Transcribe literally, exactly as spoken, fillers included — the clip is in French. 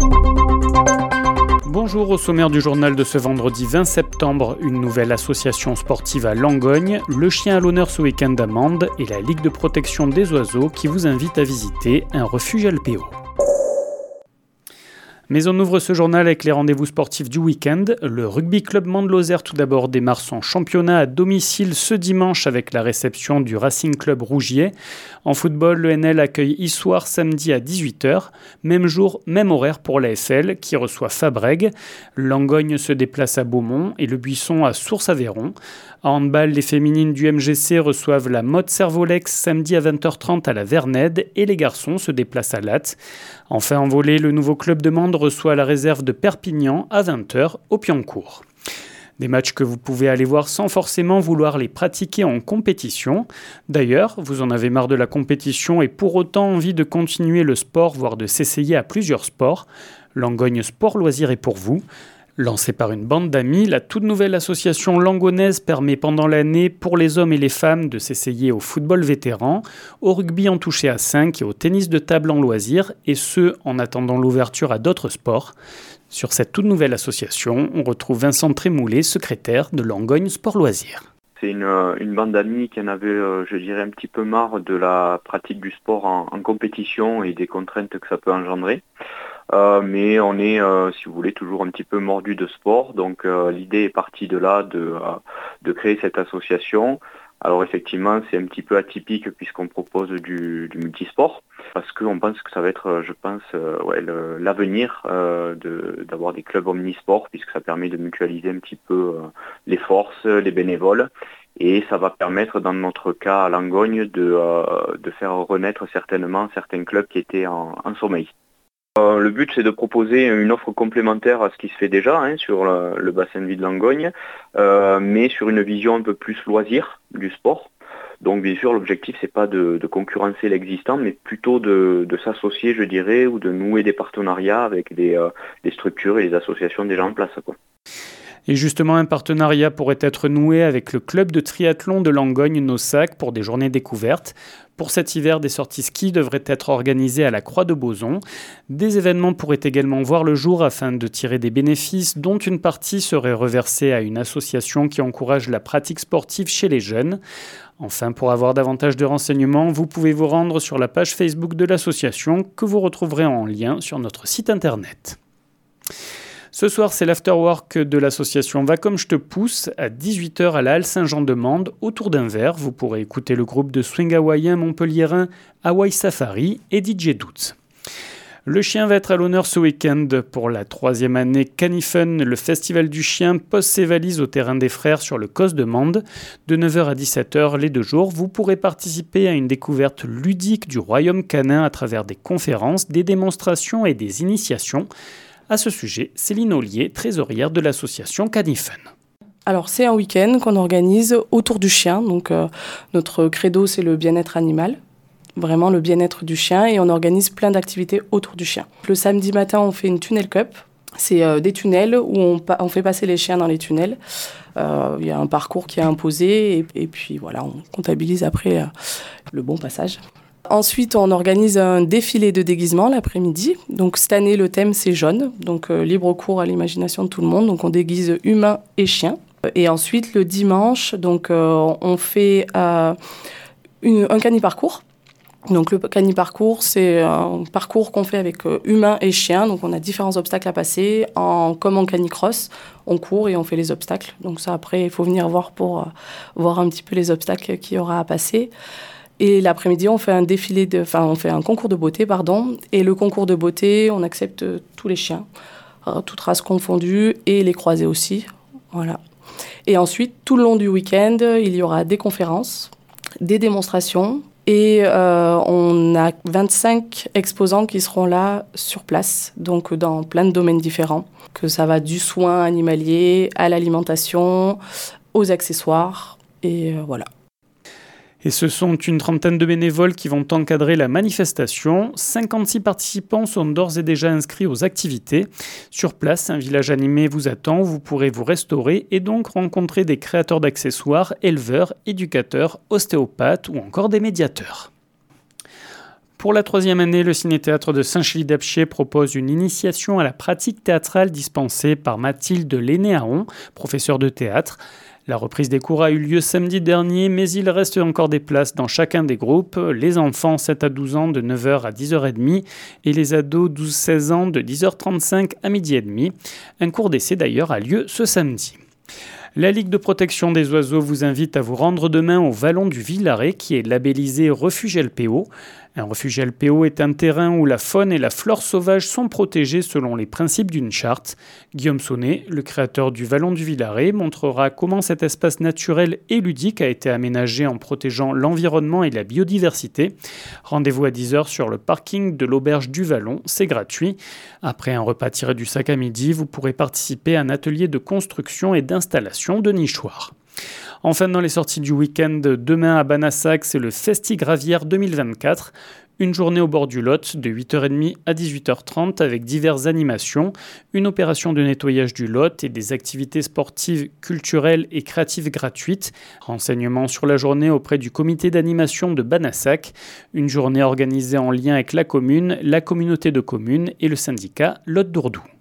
Bonjour, au sommaire du journal de ce vendredi vingt septembre, une nouvelle association sportive à Langogne, le chien à l'honneur ce week-end à Mende et la Ligue de protection des oiseaux qui vous invite à visiter un refuge alpéo. Mais on ouvre ce journal avec les rendez-vous sportifs du week-end. Le rugby club Mende-Lozère tout d'abord démarre son championnat à domicile ce dimanche avec la réception du Racing Club Rougier. En football, le N L accueille Issoire samedi à dix-huit heures. Même jour, même horaire pour la F L qui reçoit Fabrègues. Langogne se déplace à Beaumont et le Buisson à Sources-Aveyron. En handball, les féminines du M G C reçoivent la Motte Servolex samedi à vingt heures trente à la Vernède et les garçons se déplacent à Latte. Enfin en volée, le nouveau club de Mende reçoit la réserve de Perpignan à vingt heures au Piancourt. Des matchs que vous pouvez aller voir sans forcément vouloir les pratiquer en compétition. D'ailleurs, vous en avez marre de la compétition et pour autant envie de continuer le sport, voire de s'essayer à plusieurs sports. Langogne Sport Loisirs est pour vous. Lancée par une bande d'amis, la toute nouvelle association langonaise permet pendant l'année pour les hommes et les femmes de s'essayer au football vétéran, au rugby en touché à cinq et au tennis de table en loisirs, et ce, en attendant l'ouverture à d'autres sports. Sur cette toute nouvelle association, on retrouve Vincent Trémoulet, secrétaire de Langogne Sport Loisirs. C'est une, une bande d'amis qui en avait, euh, je dirais, un petit peu marre de la pratique du sport en, en compétition et des contraintes que ça peut engendrer. Euh, mais on est, euh, si vous voulez, toujours un petit peu mordu de sport. Donc euh, l'idée est partie de là, de, euh, de créer cette association. Alors effectivement, c'est un petit peu atypique puisqu'on propose du, du multisport, parce qu'on pense que ça va être, je pense, euh, ouais, le, l'avenir euh, de, d'avoir des clubs omnisports, puisque ça permet de mutualiser un petit peu euh, les forces, les bénévoles. Et ça va permettre, dans notre cas à Langogne, de, euh, de faire renaître certainement certains clubs qui étaient en, en sommeil. Euh, le but, c'est de proposer une offre complémentaire à ce qui se fait déjà hein, sur le, le bassin de vie de Langogne, euh, mais sur une vision un peu plus loisir du sport. Donc bien sûr, l'objectif, c'est pas de, de concurrencer l'existant, mais plutôt de, de s'associer, je dirais, ou de nouer des partenariats avec des, euh, des structures et des associations déjà en place, quoi. Et justement, un partenariat pourrait être noué avec le club de triathlon de Langogne-Nossac pour des journées découvertes. Pour cet hiver, des sorties ski devraient être organisées à la Croix de Bozon. Des événements pourraient également voir le jour afin de tirer des bénéfices, dont une partie serait reversée à une association qui encourage la pratique sportive chez les jeunes. Enfin, pour avoir davantage de renseignements, vous pouvez vous rendre sur la page Facebook de l'association que vous retrouverez en lien sur notre site internet. Ce soir, c'est l'afterwork de l'association Va comme je te pousse à dix-huit heures à la Halle Saint-Jean-de-Mende. Autour d'un verre, vous pourrez écouter le groupe de swing hawaïen montpelliérain Hawaii Safari et D J Doots. Le chien va être à l'honneur ce week-end pour la troisième année. Canifun, le festival du chien, pose ses valises au terrain des Frères sur le Cos de Mende. De neuf heures à dix-sept heures les deux jours, vous pourrez participer à une découverte ludique du royaume canin à travers des conférences, des démonstrations et des initiations. À ce sujet, Céline Ollier, trésorière de l'association Canifun. Alors c'est un week-end qu'on organise autour du chien. Donc euh, notre credo, c'est le bien-être animal. Vraiment le bien-être du chien, et on organise plein d'activités autour du chien. Le samedi matin, on fait une tunnel cup. C'est euh, des tunnels où on, pa- on fait passer les chiens dans les tunnels. Euh, il y a un parcours qui est imposé et, et puis voilà, on comptabilise après euh, le bon passage. Ensuite, on organise un défilé de déguisement l'après-midi. Donc cette année, le thème c'est jaune, donc euh, libre cours à l'imagination de tout le monde. Donc on déguise humains et chiens. Et ensuite, le dimanche, donc euh, on fait euh, une, un cani-parcours. Donc le cani-parcours, c'est un parcours qu'on fait avec euh, humains et chiens. Donc on a différents obstacles à passer. En, comme en canicross, on court et on fait les obstacles. Donc ça, après, il faut venir voir pour euh, voir un petit peu les obstacles qu'il y aura à passer. Et l'après-midi, on fait un défilé de, enfin, on fait un concours de beauté, pardon. Et le concours de beauté, on accepte tous les chiens, euh, toutes races confondues, et les croisés aussi. Voilà. Et ensuite, tout le long du week-end, il y aura des conférences, des démonstrations, et euh, on a vingt-cinq exposants qui seront là sur place, donc dans plein de domaines différents. Que ça va du soin animalier à l'alimentation, aux accessoires, et euh, voilà. Et ce sont une trentaine de bénévoles qui vont encadrer la manifestation. cinquante-six participants sont d'ores et déjà inscrits aux activités. Sur place, un village animé vous attend où vous pourrez vous restaurer et donc rencontrer des créateurs d'accessoires, éleveurs, éducateurs, ostéopathes ou encore des médiateurs. Pour la troisième année, le Ciné-Théâtre de Saint-Chély-d'Apcher propose une initiation à la pratique théâtrale dispensée par Mathilde Lénéaon, professeure de théâtre. La reprise des cours a eu lieu samedi dernier, mais il reste encore des places dans chacun des groupes. Les enfants sept à douze ans de neuf heures à dix heures trente et les ados douze à seize ans de dix heures trente-cinq à midi trente. Un cours d'essai d'ailleurs a lieu ce samedi. La Ligue de protection des oiseaux vous invite à vous rendre demain au Vallon du Villaret qui est labellisé Refuge L P O. Un refuge L P O est un terrain où la faune et la flore sauvage sont protégées selon les principes d'une charte. Guillaume Sonnet, le créateur du Vallon du Villaret, montrera comment cet espace naturel et ludique a été aménagé en protégeant l'environnement et la biodiversité. Rendez-vous à dix heures sur le parking de l'auberge du Vallon, c'est gratuit. Après un repas tiré du sac à midi, vous pourrez participer à un atelier de construction et d'installation de nichoirs. Enfin, dans les sorties du week-end, demain à Banassac, c'est le Festi-Gravière deux mille vingt-quatre. Une journée au bord du Lot de huit heures trente à dix-huit heures trente avec diverses animations, une opération de nettoyage du Lot et des activités sportives, culturelles et créatives gratuites. Renseignements sur la journée auprès du comité d'animation de Banassac. Une journée organisée en lien avec la commune, la communauté de communes et le syndicat Lot d'Ourdou.